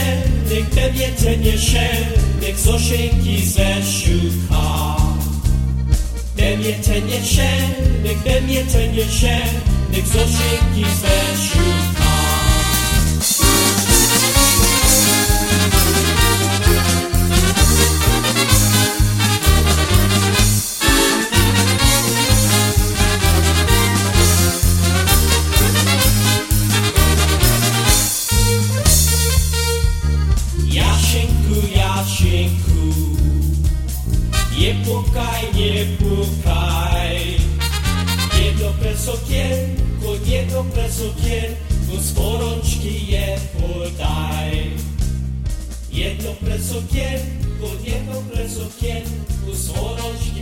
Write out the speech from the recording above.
niech dewieczenie się, niech zosienki zeszuka. Dewieczenie się, niech dewieczenie się, niech zosienki zeszuka. Jasienku, nie płakaj, nie płakaj. Niedobre sukienko, z porączki je podaj. Niedobre sukienko, z porączki